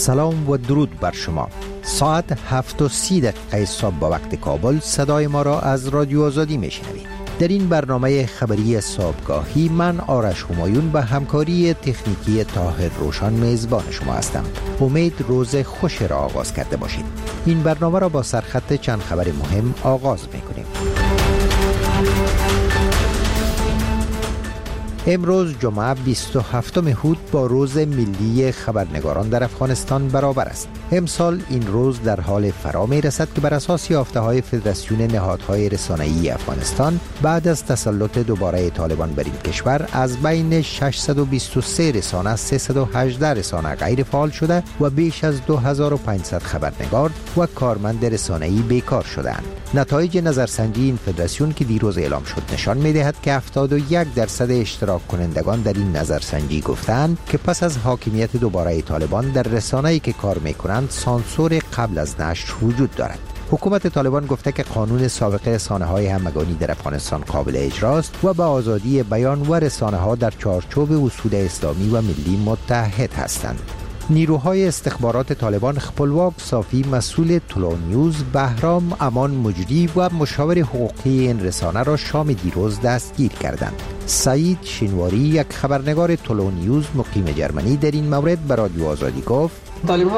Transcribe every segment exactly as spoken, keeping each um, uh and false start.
سلام و درود بر شما. ساعت هفت و سی دقیقه صبح با وقت کابل صدای ما را از رادیو آزادی میشنوید. در این برنامه خبری صبحگاهی من آرش همایون به همکاری تکنیکی طاهر روشن میزبان شما هستم. امید روز خوش را آغاز کرده باشید. این برنامه را با سرخط چند خبر مهم آغاز میکنیم. امروز جمعه بیست و هفتم هود با روز ملی خبرنگاران در افغانستان برابر است. امسال این روز در حال فرا می رسد که بر اساس یافته‌های فدراسیون نهادهای رسانه‌ای افغانستان بعد از تسلط دوباره طالبان بر این کشور از بین ششصد و بیست و سه رسانه سیصد و هجده رسانه غیر فعال شده و بیش از دو هزار و پانصد خبرنگار و کارمند رسانه‌ای بیکار شدند. نتایج نظرسنجی این فدراسیون که دیروز اعلام شد نشان می‌دهد که هفتاد و یک درصد اشتراک کنندگان در این نظرسنجی گفتند که پس از حاکمیت دوباره طالبان در رسانه‌ای که کار می‌کنند سانسور قبل از نشر وجود دارد. حکومت طالبان گفته که قانون سابق رسانه‌های همگانی در افغانستان قابل اجراست و به آزادی بیان و رسانه‌ها در چارچوب اصول اسلامی و ملی متحد هستند. نیروهای استخبارات طالبان خپلواک صافی مسئول طلوع نیوز، بهرام امان مجری و مشاور حقوقی این رسانه را شام دیروز دستگیر کردند. سعید شینواری یک خبرنگار طلوع نیوز مقیم جرمنی در این مورد به رادیو آزادی گفت طالب‌ها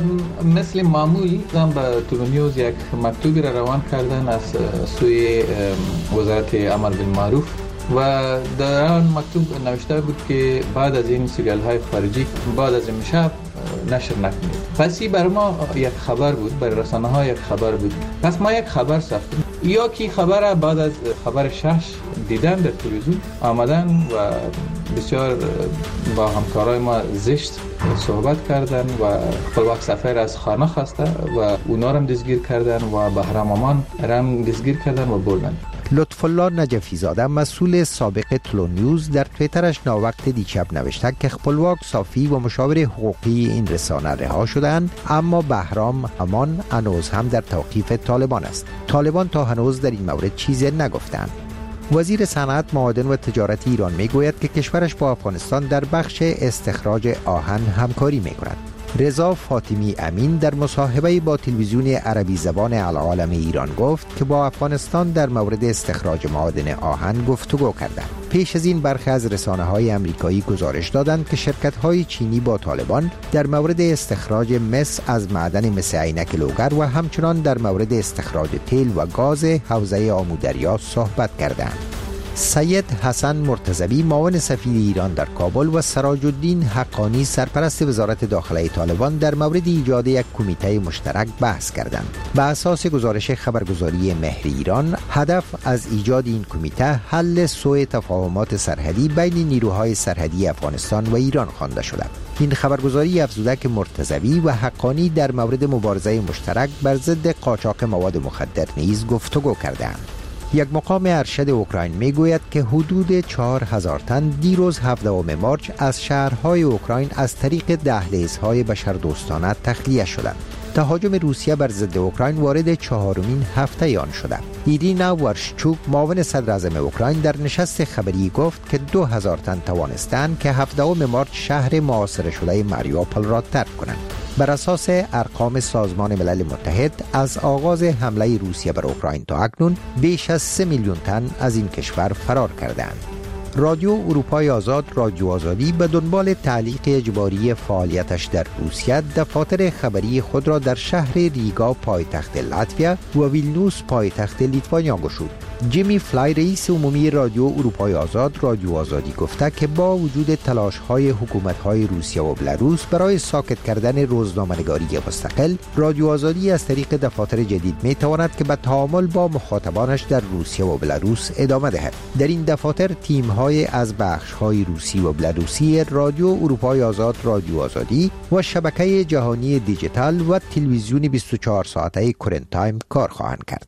مثل معمول هم به طلوع نیوز یک مکتوبی را روان کردن از سوی وزارت امر بالمعروف و در آن مکتوب نوشته بود که بعد از این سریال‌های خارجی بعد از این شب نشر نکنید. پس این برای ما یک خبر بود، برای رسانه‌ها یک خبر بود. پس ما یک خبر ساختیم. یا کی خبر بعد از خبر شش دیدن در تلویزیون آمدن و بسیار با همکارای ما زشت صحبت کردن و خپلواک سفر از خانه خواسته و اونا رو دستگیر کردن و بهرام امان رو دستگیر کردن و بردن. لطف الله نجفی زاده مسئول سابق طلوع نیوز در توییترش ناوقت دیشب نوشته که خپلواک صافی و مشاور حقوقی این رسانه رها شدند، اما بهرام امان هنوز هم در توقیف طالبان است. طالبان تا هنوز در این مورد چیزی نگفتند. وزیر صنعت، معادن و تجارت ایران میگوید که کشورش با افغانستان در بخش استخراج آهن همکاری میکند. رضا فاطمی امین در مصاحبه با تلویزیون عربی زبان العالم ایران گفت که با افغانستان در مورد استخراج معادن آهن گفتگو کردند. پیش از این برخی از رسانه‌های آمریکایی گزارش دادند که شرکت‌های چینی با طالبان در مورد استخراج مس از معدن مس عینک لوگر و همچنان در مورد استخراج تیل و گاز حوزه آمودریا صحبت کردند. سید حسن مرتضوی معاون سفیر ایران در کابل و سراج الدین حقانی سرپرست وزارت داخله طالبان در مورد ایجاد یک کمیته مشترک بحث کردند. به اساس گزارش خبرگزاری مهر ایران، هدف از ایجاد این کمیته حل سوء تفاهمات سرحدی بین نیروهای سرحدی افغانستان و ایران خوانده شده. این خبرگزاری افزوده که مرتضوی و حقانی در مورد مبارزه مشترک بر ضد قاچاق مواد مخدر نیز گفتگو کردند. یک مقام ارشد اوکراین میگوید که حدود چهار هزار تن دیروز هفدهم مارس از شهرهای اوکراین از طریق دهلیزهای بشردوستانه تخلیه شدند. تهاجم روسیه بر ضد اوکراین وارد چهارمین هفته آن شده. ایرینا ورشچوک معاون صدر اعظم اوکراین در نشست خبری گفت که دو هزار تن توانستند که هفدهم مارس شهر محاصره شده ماریوپول را ترک کنند. بر اساس ارقام سازمان ملل متحد از آغاز حمله روسیه بر اوکراین تا اکنون بیش از سه میلیون تن از این کشور فرار کردند. رادیو اروپای آزاد رادیو آزادی به دنبال تعلیق اجباری فعالیتش در روسیه دفاتر خبری خود را در شهر ریگا پایتخت لاتویا و ویلنیوس پایتخت لیتوانیا گشود. جیمی فلای رئیس عمومی رادیو اروپای آزاد رادیو آزادی گفته که با وجود تلاش‌های حکومت‌های روسیه و بلاروس برای ساکت کردن روزنامه‌نگاری مستقل، رادیو آزادی از طریق دفاتر جدید می‌تواند که به تعامل با مخاطبانش در روسیه و بلاروس ادامه دهد. در این دفاتر تیم‌های از بخش‌های روسی و بلاروسی رادیو اروپای آزاد رادیو آزادی و شبکه جهانی دیجیتال و تلویزیون بیست و چهار ساعته کرنت تایم کار خواهند کرد.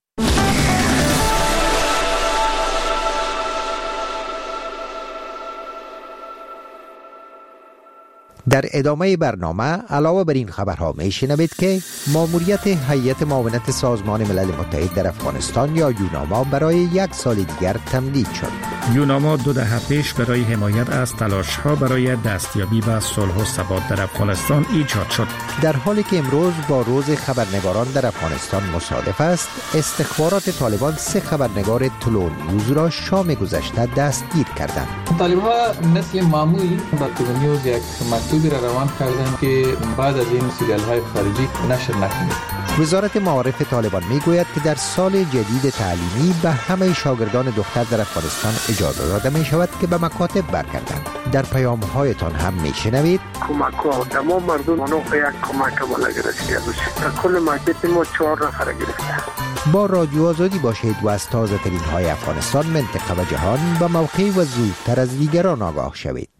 در ادامه برنامه علاوه بر این خبرها میشنوید که ماموریت هیئت معاونت سازمان ملل متحد در افغانستان یا یوناما برای یک سال دیگر تمدید شد. یوناما دو دهه پیش برای حمایت از تلاش‌ها برای دستیابی به صلح و ثبات در افغانستان ایجاد شد. در حالی که امروز با روز خبرنگاران در افغانستان مصادف است، استخبارات طالبان سه خبرنگار تلو نیوز را شام گذشته دستگیر کردند. طالب‌ها مثل معمول با تلو نیوز یک مکتوبی را روان کردند که بعد از این سریال‌های خارجی نشر نکنید. وزارت معارف طالبان میگوید که در سال جدید تعلیمی به همه شاگردان دختر در افغانستان اجازه داده می شود که به مکاتب برگردند. در پیام هایتان هم میشنوید کمک ها تمام مردم اونو یک کمک بالا گرفته باشه. کل مکاتب ما چهار نفر گرفته. با رادیو آزادی باشید و از تازه ترین های افغانستان، منطقه و جهان به موقع و زودتر از دیگران آگاه شوید.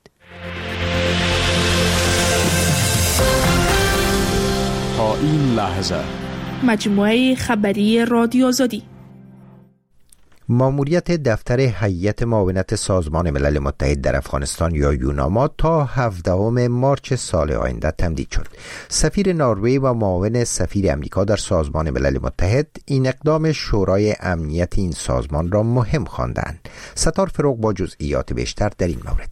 تا این لحظه مجموعه خبری رادیو آزادی. ماموریت دفتر هیئت معاونت سازمان ملل متحد در افغانستان یا یوناما تا هفدهم مارس سال آینده تمدید شد. سفیر نروژ و معاون سفیر امریکا در سازمان ملل متحد این اقدام شورای امنیت این سازمان را مهم خواندند. ستار فروغ با جزئیات بیشتر در این مورد.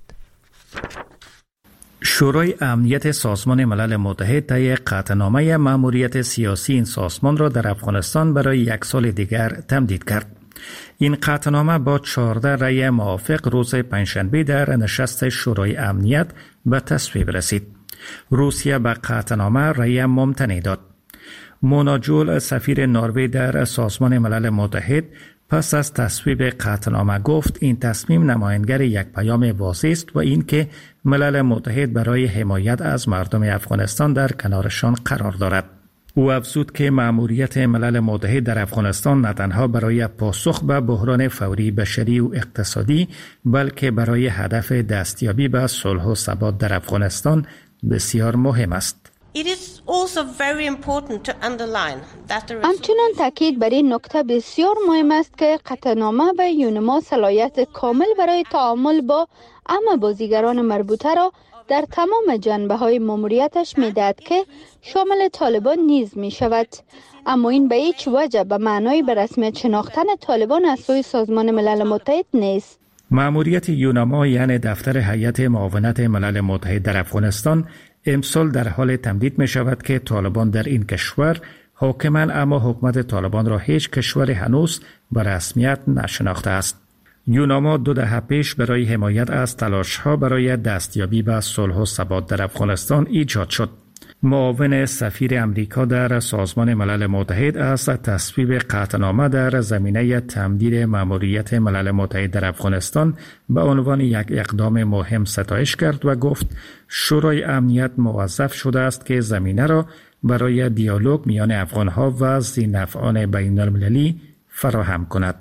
شورای امنیت سازمان ملل متحد طی قطعنامه مأموریت سیاسی این سازمان را در افغانستان برای یک سال دیگر تمدید کرد. این قطعنامه با چهارده رأی موافق روز پنجشنبه در نشست شورای امنیت به تصویب رسید. روسیه به قطعنامه رأی ممتنع داد. مونا جول، سفیر نروژ در سازمان ملل متحد، پس از تصویب قطعنامه گفت این تصمیم نمایانگر یک پیام واضح است و این که ملل متحد برای حمایت از مردم افغانستان در کنارشان قرار دارد. او افزود که مأموریت ملل متحد در افغانستان نه تنها برای پاسخ به بحران فوری بشری و اقتصادی، بلکه برای هدف دستیابی به صلح و ثبات در افغانستان بسیار مهم است. همچنان تاکید بر این نکته بسیار مهم است که قطعنامه به یوناما صلاحیت کامل برای تعامل با همه بازیگران مربوطه را در تمام جنبه‌های ماموریتش می‌دهد که شامل طالبان نیز می‌شود، اما این به هیچ وجه به معنای به رسمیت شناختن طالبان از سوی سازمان ملل متحد نیست. مأموریت یوناما یعنی دفتر هیئت معاونت ملل متحد در افغانستان امسال در حال تمدید می شود که طالبان در این کشور حاکمند، اما حکومت طالبان را هیچ کشور هنوز به رسمیت نشناخته است. یوناما دو دهه پیش برای حمایت از تلاش‌ها برای دستیابی به صلح و ثبات در افغانستان ایجاد شد. معاون سفیر امریکا در سازمان ملل متحد از تصویب قطعنامه در زمینه تمدید مأموریت ملل متحد در افغانستان به عنوان یک اقدام مهم ستایش کرد و گفت شورای امنیت موظف شده است که زمینه را برای دیالوگ میان افغان‌ها و ذی‌نفعان بین‌المللی فراهم کند.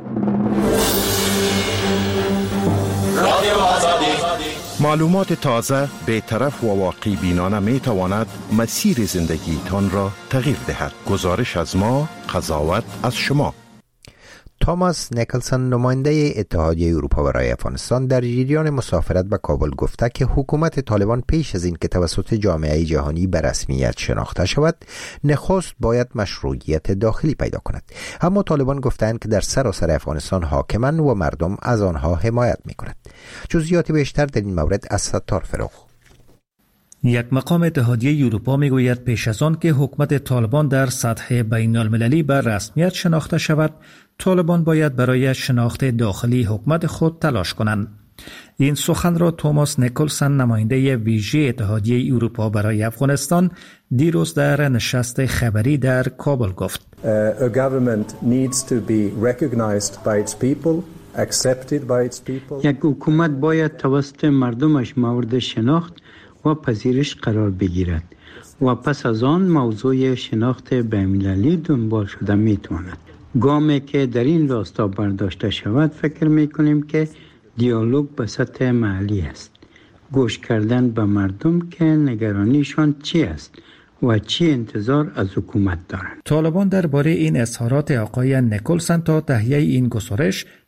معلومات تازه، بی‌طرف و واقع بینانه می تواند مسیر زندگی تان را تغییر دهد. گزارش از ما، قضاوت از شما. توماس نیکلسون، نماینده اتحادیه اروپا برای افغانستان، در جریان مسافرت به کابل گفته که حکومت طالبان پیش از این که توسط جامعه جهانی به رسمیت شناخته شود، نخست باید مشروعیت داخلی پیدا کند. اما طالبان گفتند که در سراسر افغانستان حاکمند و مردم از آنها حمایت می‌کند. جزئیات بیشتر در این مورد از ستار فروغ. یک مقام اتحادیه اروپا میگوید پیش از آن که حکومت طالبان در سطح بین المللی به رسمیت شناخته شود، طالبان باید برای شناخت داخلی حکومت خود تلاش کنند. این سخن را توماس نیکلسون، نماینده ویژه اتحادیه اروپا برای افغانستان، دیروز در نشست خبری در کابل گفت. Uh, a government needs to be recognized by its people, accepted by its people. یک حکومت باید توسط مردمش مورد شناخت و پذیرش قرار بگیرد و پس از آن موضوع شناخت بین‌المللی دنبال شده میتواند. گامی که در این راستا برداشته شود فکر میکنیم که دیالوگ به سطح محلی است. گوش کردن به مردم که نگرانیشان چی است و چی انتظار از حکومت دارند. طالبان درباره این اظهارات آقای نیکلسون تا تهیه این گزارش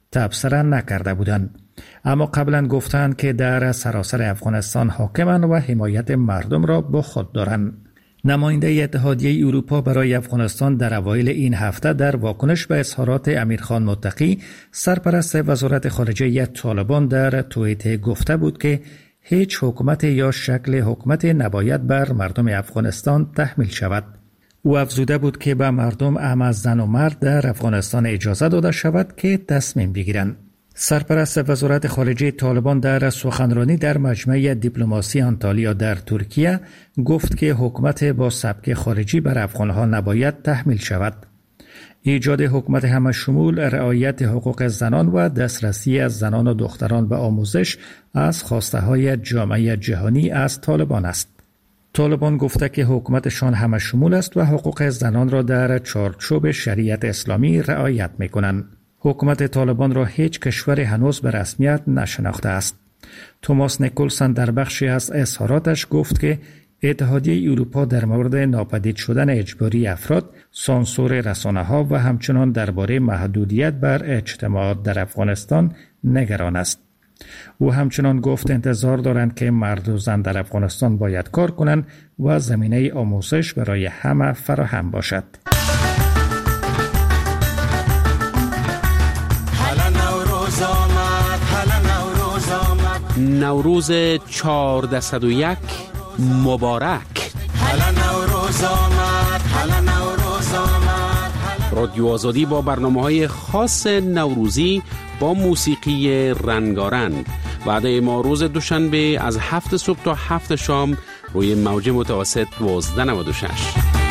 تبصره نکرده بودند. اما قبلا گفتند که در سراسر افغانستان حاکمند و حمایت مردم را با خود دارند. نماینده اتحادیه اروپا برای افغانستان در اوایل این هفته در واکنش به اظهارات امیرخان متقی سرپرست وزارت خارجه طالبان در توییتر گفته بود که هیچ حکومت یا شکل حکومت نباید بر مردم افغانستان تحمیل شود. او افزوده بود که به مردم اهم از زن و مرد در افغانستان اجازه داده شود که تصمیم بگیرند. سرپرست وزارت خارجه طالبان در سخنرانی در مجمع دیپلماسی آنتالیا در ترکیه گفت که حکومت با سبک خارجی بر افغانها نباید تحمیل شود. ایجاد حکومت همه‌شمول، رعایت حقوق زنان و دسترسی از زنان و دختران به آموزش از خواسته‌های جامعه جهانی از طالبان است. طالبان گفته که حکومتشان همه‌شمول است و حقوق زنان را در چارچوب شریعت اسلامی رعایت می‌کنند. حکومت طالبان را هیچ کشور هنوز به رسمیت نشناخته است. توماس نیکولسون در بخشی از اظهاراتش گفت که اتحادیه اروپا در مورد ناپدید شدن اجباری افراد، سانسور رسانه‌ها و همچنان درباره محدودیت بر اجتماعات در افغانستان نگران است. او همچنان گفت انتظار دارند که مرد و زن در افغانستان باید کار کنند و زمینه آموزش برای همه فراهم باشد. نوروز چهارصد و یک مبارک. رادیو آزادی با برنامه‌های خاص نوروزی با موسیقی رنگارنگ. وعده ما روز دوشنبه از هفت صبح تا هفت شام روی موج متوسط دوازده نود و شش.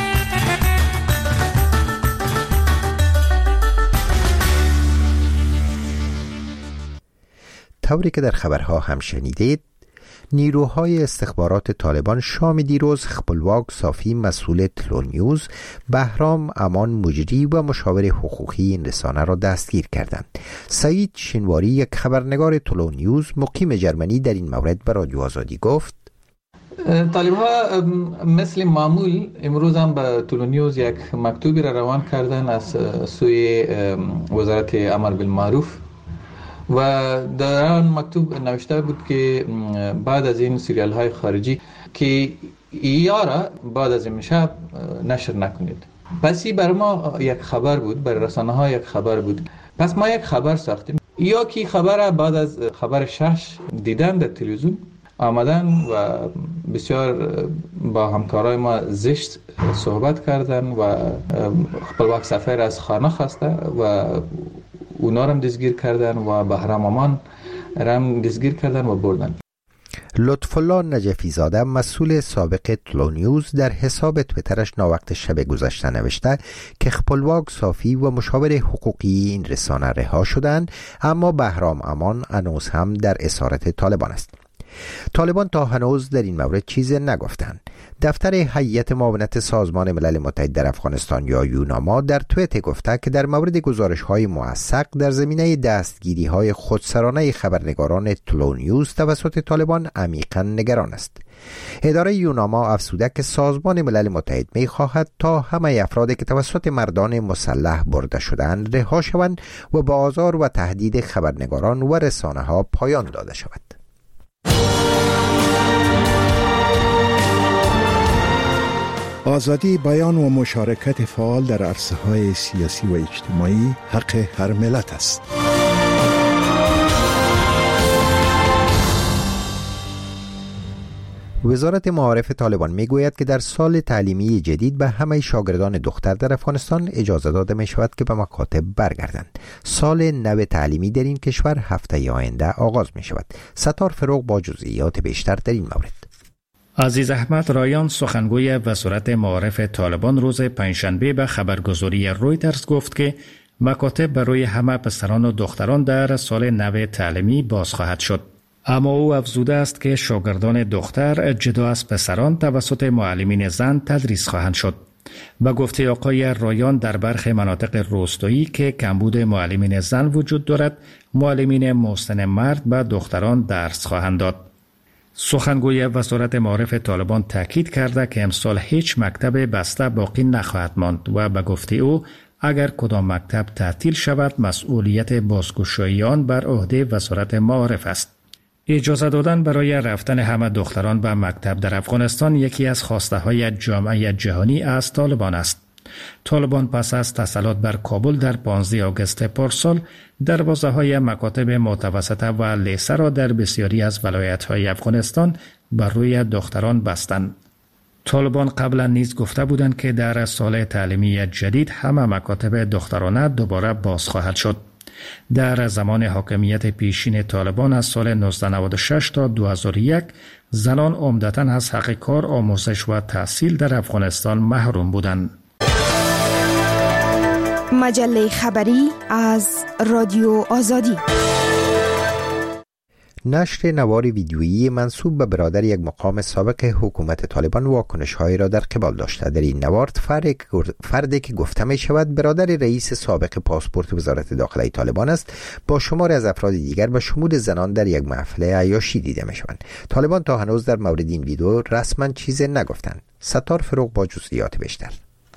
طوری که در خبرها هم شنیدید، نیروهای استخبارات طالبان شام دیروز خپلواک صافی مسئول تلو نیوز، بهرام امان مجری و مشاور حقوقی این رسانه را دستگیر کردند. سعید شنواری، یک خبرنگار تلو نیوز مقیم جرمنی، در این مورد به رادیو آزادی گفت: طالب‌ها مثل معمول امروز هم به تلو نیوز یک مکتوبی را روان کردن از سوی وزارت امر بالمعروف و در آن مکتوب نوشته بود که بعد از این سریال های خارجی که ایارا بعد از این شب نشر نکنید. پس این بر ما یک خبر بود، بر رسانه ها یک خبر بود. پس ما یک خبر ساختیم. یا که خبر بعد از خبر شش دیدن در تلویزیون آمدن و بسیار با همکارای ما زشت صحبت کردن و خپلواک سفر از خانه خواسته و اونا رم دستگیر کردن و بهرام امان رم دستگیر کردن و بردن. لطفالله نجفی زاده، مسئول سابق تلو نیوز، در حساب تویترش ناوقت شب گذشته نوشته که خپلواک صافی و مشاور حقوقی این رسانه رها شدند، اما بهرام امان هنوز هم در اسارت طالبان است. طالبان تا هنوز در این مورد چیزی نگفتند. دفتر هیئت معاونت سازمان ملل متحد در افغانستان یا یوناما در توییتر گفته که در مورد گزارش‌های موثق در زمینه دستگیری‌های خودسرانه خبرنگاران تلو نیوز توسط طالبان عمیقاً نگران است. اداره یوناما افزوده که سازمان ملل متحد می‌خواهد تا همه افرادی که توسط مردان مسلح برده شدند رها شوند و به آزار و تهدید خبرنگاران و رسانه‌ها پایان داده شود. آزادی بیان و مشارکت فعال در عرصه‌های سیاسی و اجتماعی حق هر ملت است. وزارت معارف طالبان میگوید که در سال تعلیمی جدید به همه شاگردان دختر در افغانستان اجازه داده می شود که به مکاتب برگردند. سال نو تعلیمی در این کشور هفته آینده آغاز می شود. ستار فروغ با جزئیات بیشتر در این مورد. عزیز احمد رایان، سخنگوی وزارت معارف طالبان، روز پنجشنبه به خبرگزاری رویترز گفت که مکاتب برای همه پسران و دختران در سال نو تعلیمی باز خواهد شد. اما او افزوده است که شاگردان دختر جدا از پسران توسط معلمین زن تدریس خواهند شد. به گفته آقای رایان، در برخی مناطق روستایی که کمبود معلمین زن وجود دارد، معلمین مسن مرد به دختران درس خواهند داد. سخنگوی وزارت معارف طالبان تاکید کرده که امسال هیچ مکتب بسته باقی نخواهد ماند و به گفته او اگر کدام مکتب تعطیل شود مسئولیت بازگشایی آن بر عهده وزارت معارف است. اجازه دادن برای رفتن همه دختران به مکتب در افغانستان یکی از خواسته های جامعه جهانی از طالبان است. طالبان پس از تسلط بر کابل در پانزده آگوست پارسال دروازه های مکاتب متوسطه و لیسه را در بسیاری از ولایت های افغانستان بر روی دختران بستند. طالبان قبلا نیز گفته بودند که در سال تعلیمی جدید همه مکاتب دخترانه دوباره باز خواهد شد. در زمان حاکمیت پیشین طالبان از سال نوزده نود و شش تا دو هزار و یک زنان عمدتاً از حق کار، آموزش و تحصیل در افغانستان محروم بودند. مجله خبری از رادیو آزادی. نشر نوار ویدیویی منسوب به برادر یک مقام سابق حکومت طالبان واکنش‌هایی را در قبال داشته. در این نوار فردی که گفته می شود برادر رئیس سابق پاسپورت وزارت داخله طالبان است با شماری از افراد دیگر به شمول زنان در یک محفل عیاشی دیده می شوند. طالبان تا هنوز در مورد این ویدیو رسما چیزی نگفتند. ستار فروغ با جزئیات بیشتر.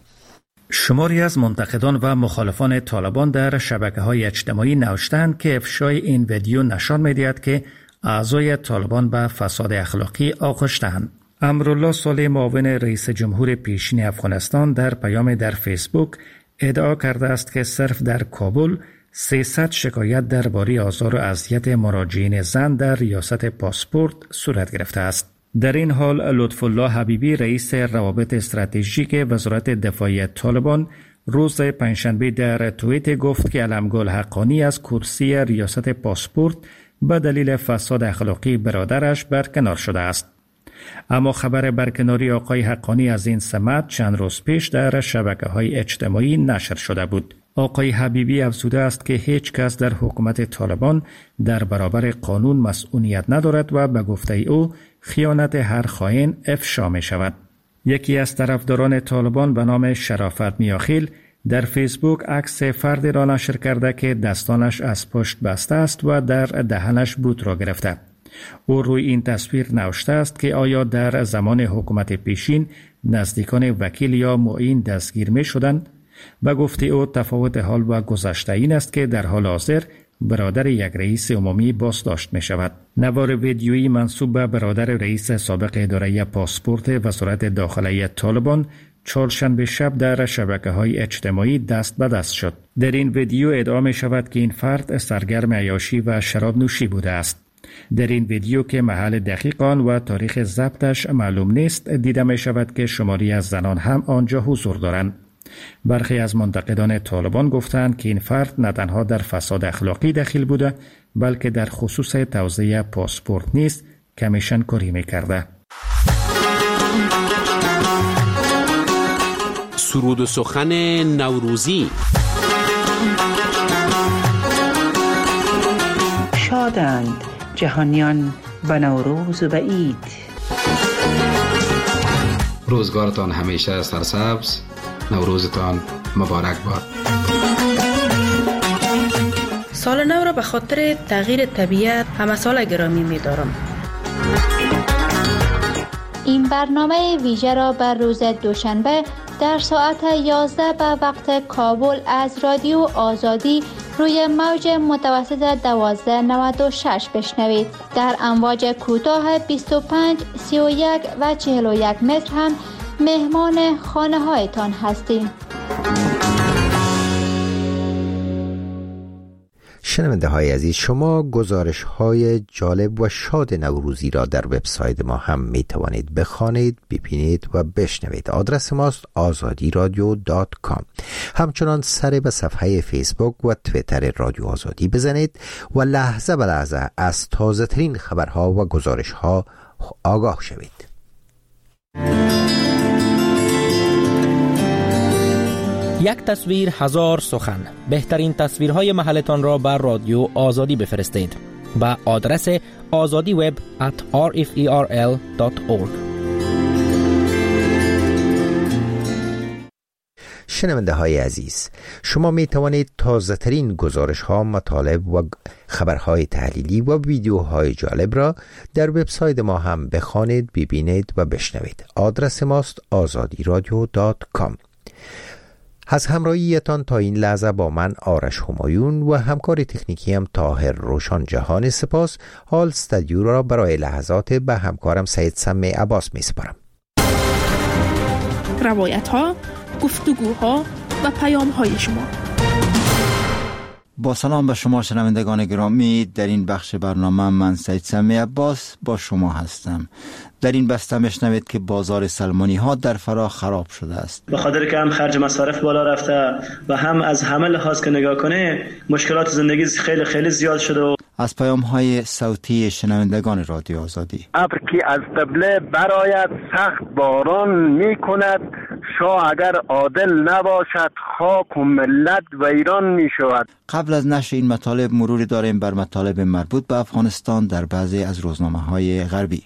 شماری از منتقدان و مخالفان طالبان در شبکه‌های اجتماعی نوشتند که افشای این ویدیو نشان می‌دهد که اعضای طالبان به فساد اخلاقی آغشته‌اند. امرالله صالح معاون رئیس جمهور پیشین افغانستان در پیام در فیسبوک ادعا کرده است که صرف در کابل سیصد شکایت درباره آزار و اذیت مراجعین زن در ریاست پاسپورت صورت گرفته است. در این حال لطف الله حبیبی رئیس روابط استراتژیک وزارت دفاع طالبان روز پنجشنبه در توییت گفت که علمگل حقانی از کرسی ریاست پاسپورت به دلیل فساد اخلاقی برادرش برکنار شده است. اما خبر برکناری آقای حقانی از این سمت چند روز پیش در شبکه‌های اجتماعی نشر شده بود. آقای حبیبی افزوده است که هیچ کس در حکومت طالبان در برابر قانون مسئولیت ندارد و به گفته او خیانت هر خائن افشا می شود. یکی از طرفداران طالبان به نام شرافت میاخیل در فیسبوک عکس فردی را نشر کرده که دستانش از پشت بسته است و در دهنش بوت را گرفته. او روی این تصویر نوشته است که آیا در زمان حکومت پیشین نزدیکان وکیل یا معین دستگیر می شدند؟ به گفته او تفاوت حال و گذشته این است که در حال حاضر برادر یک رئیس عمومی بازداشت می شود. نوار ویدیویی منسوب به برادر رئیس سابق اداره پاسپورت وزارت داخله طالبان چهارشنبه شب در شبکه‌های اجتماعی دست به دست شد. در این ویدیو ادعا می شود که این فرد سرگرم عیاشی و شراب نوشی بوده است. در این ویدیو که محل دقیق آن و تاریخ ضبطش معلوم نیست دیده می شود که شماری از زنان هم آنجا حضور دارند. برخی از منتقدان طالبان گفتند که این فرد نه تنها در فساد اخلاقی دخیل بوده بلکه در خصوص توزیع پاسپورت نیز کمیشن کاری می‌کرده. سرود و سخن نوروزی. شادند جهانیان به نوروز و به عید. روزگارتان همیشه سرسبز، نوروزتان مبارک باد. سال نو را به خاطر تغییر طبیعت همه سال گرامی می دارم. این برنامه ویژه را بر روز دوشنبه در ساعت یازده به وقت کابل از رادیو آزادی روی موج متوسط دوازده نود و شش بشنوید. در امواج کوتاه بیست و پنج، سی و یک و چهل و یک متر هم مهمان خانه هایتان هستیم. شنونده های عزیز، شما گزارش های جالب و شاد نوروزی را در وبسایت ما هم می توانید بخوانید، ببینید و بشنوید. آدرس ماست آزادی رادیو دات کام. همچنان سر به صفحه فیسبوک و تویتر رادیو آزادی بزنید و لحظه به لحظه از تازه ترین خبرها و گزارش ها آگاه شوید. یک تصویر هزار سخن. بهترین تصویرهای محلتان را بر رادیو آزادی بفرستید با آدرس آزادی وب ات آر اف ای آر ال دات اورگ. شنونده های عزیز، شما می توانید تازه ترین گزارش ها، مطالب و خبرهای تحلیلی و ویدیوهای جالب را در وبسایت ما هم بخوانید، ببینید و بشنوید. آدرس ماست آزادی رادیو دات کام. از همراهیتان تا این لحظه با من آرش همایون و همکار تکنیکی هم طاهر روشان جهان سپاس. حال استودیو را برای لحظات به همکارم سید سمی عباس می سپارم. روایت ها، گفتگوها و پیام های شما. با سلام به شما شنوندگان گرامی، در این بخش برنامه من سید سمی عباس با شما هستم. در این بسته میشنوید که بازار سلمانی ها در فرا خراب شده است. به خاطر که هم خرج مصارف بالا رفته و هم از همه لحاظ که نگاه کنه مشکلات زندگی خیلی خیلی زیاد شده. و از پیام های صوتی شنوندگان رادیو آزادی. ابر که از قبله برآید سخت باران می کند، شاه اگر عادل نباشد خاک و ملت ویران می شود. قبل از نشر این مطالب مروری داریم بر مطالب مربوط به افغانستان در بعضی از روزنامه های غربی.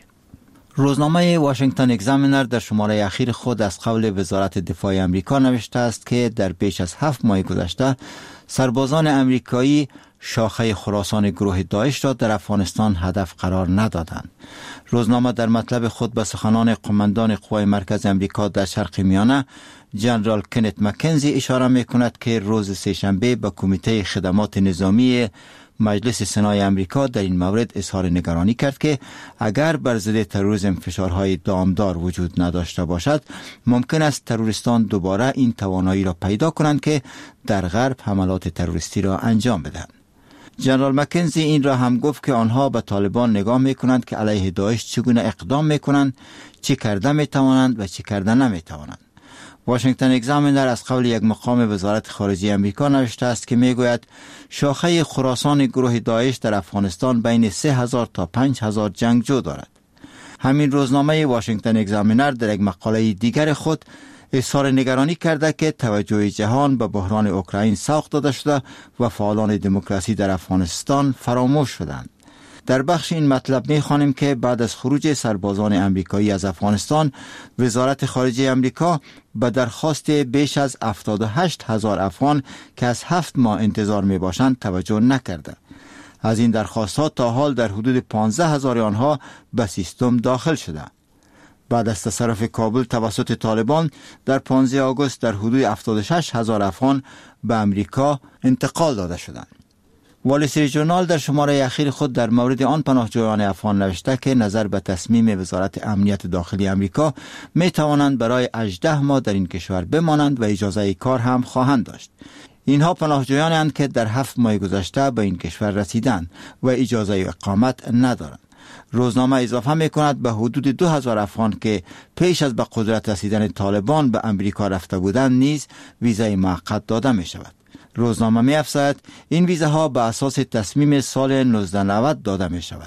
روزنامه واشنگتن اگزامینر در شماره اخیر خود از قول وزارت دفاع امریکا نوشته است که در بیش از هفت ماه گذشته سربازان امریکایی شاخه خراسان گروه داعش را در افغانستان هدف قرار ندادند. روزنامه در مطلب خود به سخنان قماندان قوای مرکز امریکا در شرق میانه جنرال کنت مکنزی اشاره میکند که روز سه‌شنبه به کمیته خدمات نظامی مجلس سنای امریکا در این مورد اظهار نگرانی کرد که اگر بر ضد تروریسم فشارهای دامدار وجود نداشته باشد، ممکن است تروریستان دوباره این توانایی را پیدا کنند که در غرب حملات تروریستی را انجام بدهند. جنرال مکنزی این را هم گفت که آنها به طالبان نگاه میکنند که علیه داعش چگونه اقدام میکنند، چی کرده میتوانند و چی کرده نمیتوانند. واشنگتن اگزامینر از قول یک مقام وزارت خارجه امریکا نوشته است که میگوید شاخه خراسان گروه داعش در افغانستان بین سه هزار تا پنج هزار جنگجو دارد. همین روزنامه واشنگتن اگزامینر در یک مقاله دیگر خود اظهار نگرانی کرده که توجه جهان به بحران اوکراین سوق داده شده و فعالان دموکراسی در افغانستان فراموش شدند. در بخش این مطلب می‌خوانیم که بعد از خروج سربازان امریکایی از افغانستان، وزارت خارجه امریکا به درخواست بیش از هفتاد و هشت هزار افغان که از هفت ماه انتظار می‌باشند توجه نکرده. از این درخواست‌ها تا حال در حدود پانزده هزار آنها به سیستم داخل شده. بعد از تصرف کابل توسط طالبان در پانزده آگوست در حدود هفتاد و شش هزار افغان به امریکا انتقال داده شدند. وال استریت ژورنال در شماره اخیر خود در مورد آن پناهجویان افغان نوشته که نظر به تصمیم وزارت امنیت داخلی امریکا می توانند برای هجده ماه در این کشور بمانند و اجازه کار هم خواهند داشت. اینها پناهجویانی اند که در هفت ماه گذشته به این کشور رسیدند و اجازه اقامت ندارند. روزنامه اضافه می کند به حدود دو هزار افغان که پیش از به قدرت رسیدن طالبان به امریکا رفته بودند نیز ویزای موقت داده می شود. روزنامه می افزاید این ویزاها به اساس تصمیم سال نوزده نود داده می شود.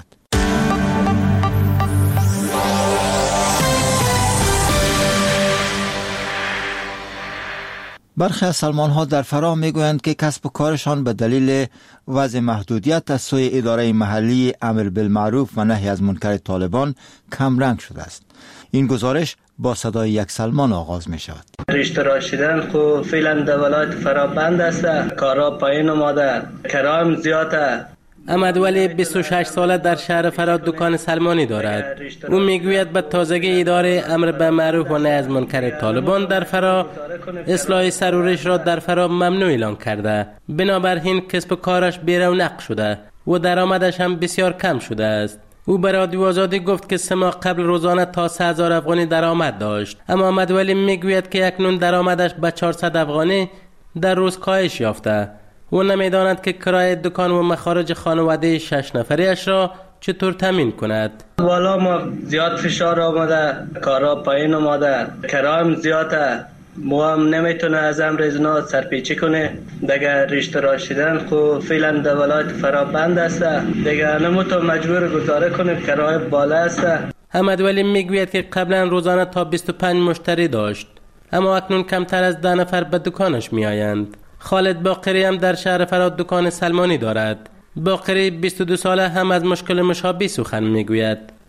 برخی از سلمان ها در فرا می گویند که کسب و کارشان به دلیل وضع محدودیت از سوی اداره محلی امر بالمعروف و نهی از منکر طالبان کم رنگ شده است. این گزارش با صدای یک سلمان آغاز می شود. رشته راشدن خو فعلا در ولایت فرا بند است، کارا پایین اومده، کرایم زیاده. احمد ولی بیست و شش ساله در شهر فرا دکان سلمانی دارد. او میگوید به تازگی اداره امر به معروف و نهی از منکر طالبان در فرا اصلاح سرورش را در فرا ممنوع اعلان کرده. بنابراین کسب و کارش بی‌رونق شده و درآمدش هم بسیار کم شده است. او به رادیو آزادی گفت که سه ماه قبل روزانه تا سه هزار افغانی درآمد داشت، اما احمد ولی میگوید که اکنون درآمدش به چهارصد افغانی در روز کاهش یافته. او نمیداند که کرایه دکان و مخارج خانواده شش نفریش را چطور تامین کند. والا ما زیاد فشار آمده، کارا پایین آمده، کرایم زیاده. ما هم نمیتونه از امر ازنا سرپیچی کنه. دیگه رشته راشدن خو فعلا در ولایت فرا بند است. دیگه نمیتونه مجبور گزاره کنه، کرایه بالا است. احمد ولی میگوید که قبلا روزانه تا بیست و پنج مشتری داشت، اما اکنون کمتر از ده نفر به دکانش میآیند. خالد باقری هم در شهر فرا دکان سلمانی دارد. باقری بیست و دو ساله هم از مشکل مشابه سخن میگوید.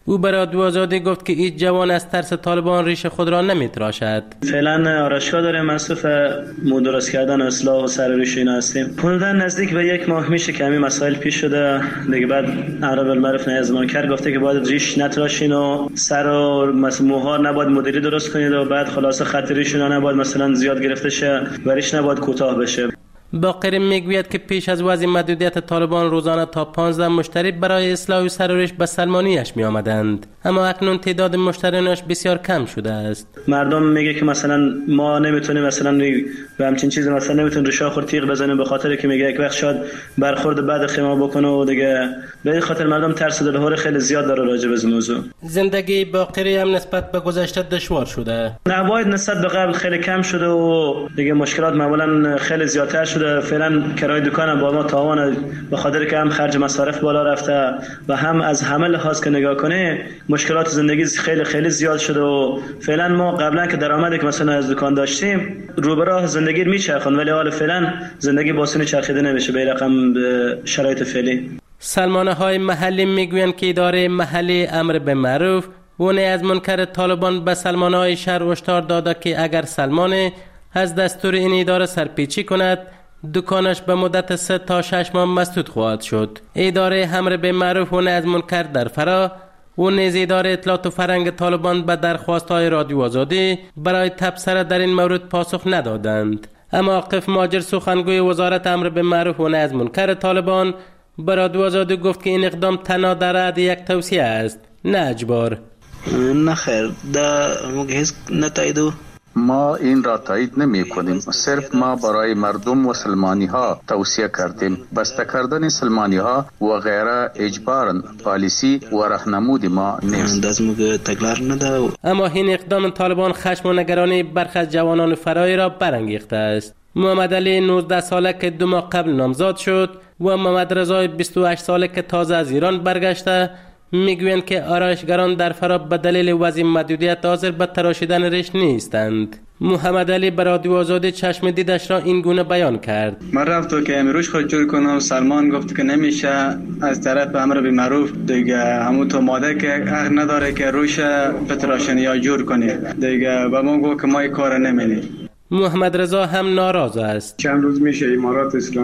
او برای رادیو آزادی گفت که هیچ جوان از ترس طالبان ریش خود را نمیتراشد. فعلا آرایشگاه داریم، مصروف درست کردن اصلاح و سر ریش اینا هستیم. حدودا نزدیک به یک ماه میشه که همین مسائل پیش شده دیگه. بعد امر بالمعروف نهی از منکر گفته که باید ریش نتراشین و سر و مثلا موها نباید مدلی درست کنید و بعد خلاصه خط ریشون نباید مثلا زیاد گرفته شه و ریش نباید کوتاه بشه. باقر میگوید که پیش از وضع محدودیت طالبان روزانه تا پانزده مشتری برای اصلاح و سر و ریش به سلمانیش می آمدند، اما اکنون تعداد مشتریانش بسیار کم شده است. مردم میگه که مثلا ما نمیتونیم مثلا به همچین چیزی مثلا نمیتونیم ریشه خور تیغ بزنیم، به خاطر که میگه یک وقت شاید برخورد بعد خیمه بکنه و دیگه به این خاطر مردم ترس و دلهوره خیلی زیاد داره راجع به این موضوع. زندگی باقری هم نسبت به گذشته دشوار شده. عواید نسبت به قبل خیلی کم شده و دیگه مشکلات معمولا خیلی زیادتر شده. فعلا کرایه دکان با ما تاوان به خاطر که هم خرج مصارف بالا رفته و هم از همه لحاظ که نگاه کنه مشکلات زندگی خیلی خیلی زیاد شده و فعلا ما قبلا که درآمدی که مثلا از دکان داشتیم رو به راه زندگی میچرخون، ولی حالا فعلا زندگی باسون چرخیده نمیشه به رقم شرایط فعلی. سلمانه های محلی میگویند که اداره محلی امر به معروف و نهی از منکر طالبان به سلمانه های شهر هشدار داده که اگر سلمانه از دستور این اداره سرپیچی کند دکانش به مدت سه تا شش ماه مسدود خواهد شد. اداره امر به معروف و نهی از منکر در فرا و نیز اداره اطلاعات و فرهنگ طالبان به درخواست‌های رادیو آزادی برای تبصره در این مورد پاسخ ندادند. اما عاقف ماجر سخنگوی وزارت امر به معروف و نهی از منکر طالبان به رادیو آزادی گفت که این اقدام تنها در حد یک توصیه است، نه اجبار. نه خیر، دا مگهز نتایدو ما این را تایید نمی کنیم، صرف ما برای مردم و سلمانی ها توصیه کردیم. بسته کردن سلمانی ها و غیره اجبارا پالیسی و راهنمود ما نیست. اما این اقدام طالبان خشم و نگرانی برخی از جوانان فرایی را برانگیخته است. محمد علی نوزده ساله که دو ماه قبل نامزاد شد و محمد رضا بیست و هشت ساله که تازه از ایران برگشته میگویند که آرایشگران در فرا به دلیل وضع محدودیت حاضر به تراشیدن ریش نیستند. محمد علی به رادیو آزادی چشم دیدش را این گونه بیان کرد. من رفتم که روش خود جور کنم، سلمان گفت که نمیشه از طرف امر به معروف دیگه همون تو ماده که حق نداره که روش بتراشن یا جور کنه دیگه و ما گفت که ما این کار نمی‌کنیم. محمد رضا هم ناراض است. چند روز میشه امارات اسلامی